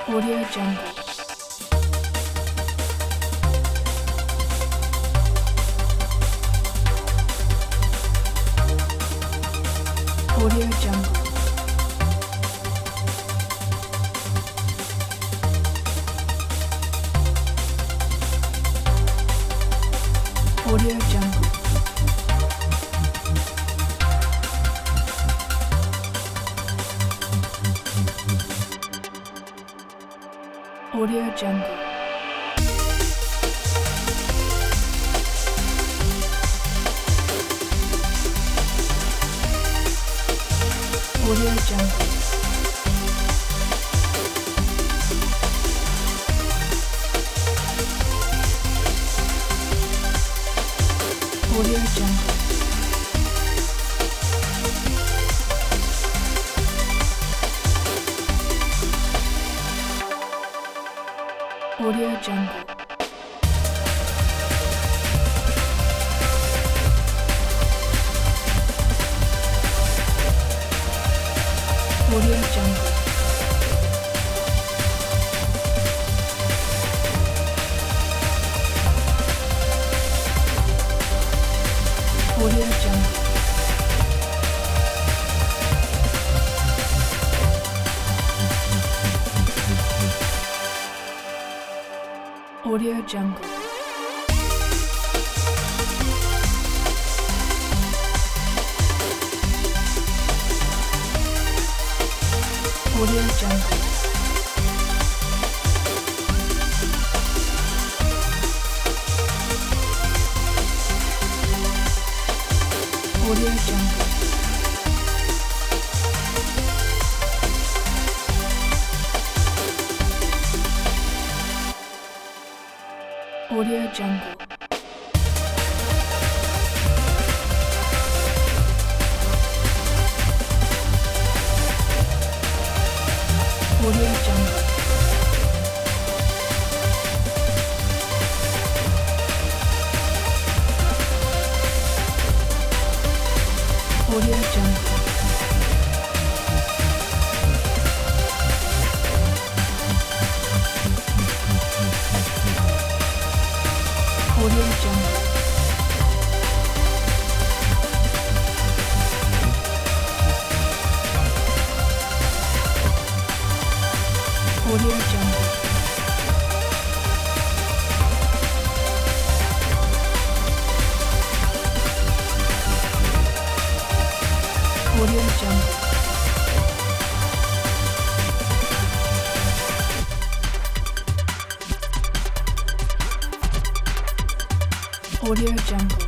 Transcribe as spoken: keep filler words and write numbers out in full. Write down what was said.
Audio Jungle. Audio Jungle. Audio Jungle. Audio Jungle. Audio Jungle. Audio Jungle. Audio Jungle. Audio Jungle. Audio Jungle. Audio Jungle. Audio Jungle. Audio Jungle. Audio Jungle. Audio Jungle. Audio Jungle. Audio Jungle. Audio Jungle. Audio Jungle. Audio Jungle.